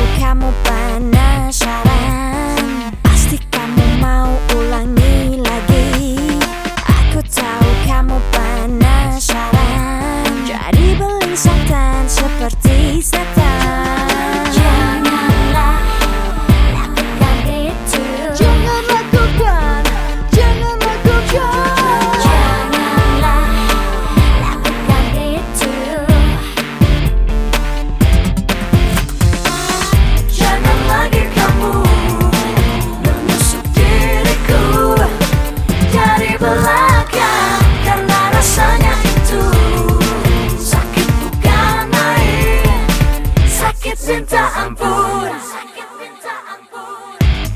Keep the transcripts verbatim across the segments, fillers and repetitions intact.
tahu kamu penasaran, pasti kamu mau ulangi lagi. Aku tahu kamu penasaran, jadi beling setan seperti setan. Janganlah lakukan itu. Jangan lakukan, jangan lakukan. Janganlah lakukan itu. Jangan lagi kamu menusuk diriku dari belakang, karena rasanya itu sakit bukan main. Sakit minta ampun. Sakit minta ampun.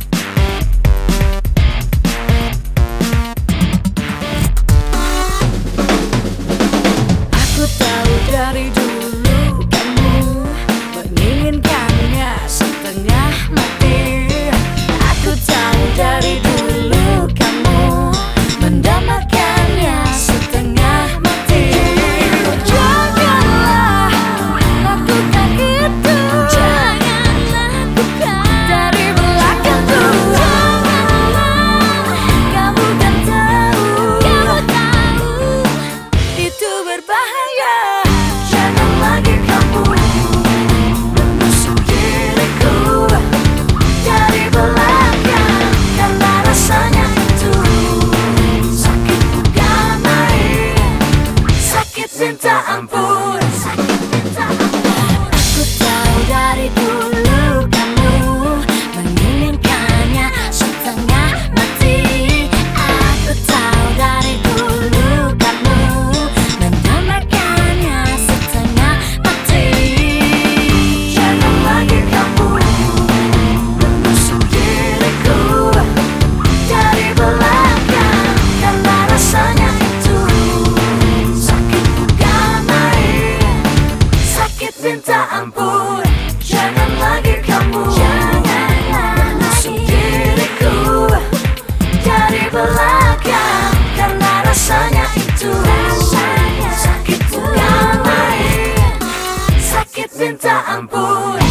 Aku tahu dari dulu kamu menginginkannya setengah mati. Aku tahu dari dulu kamu mendambakannya setengah mati. Janganlah lakukan itu. Jangan lakukan dari belakangku. Janganlah, kamu kan tahu, kamu tahu itu berbahaya. Jangan lagi kamu menusuk diriku dari belakang, karena rasanya itu sakit bukan main. Sakit minta ampun. Sakit minta ampun. Aku tahu dari dulu kamu menginginkannya setengah mati. Aku tahu dari dulu kamu mendambakannya setengah mati. Jangan lagi kamu menusuk diriku dari belakang, karena rasanya itu sakit bukan main. Sakit minta ampun. Jangan lagi kamu menusuk diriku dari belakang, karena rasanya itu sakit bukan main. Sakit minta ampun.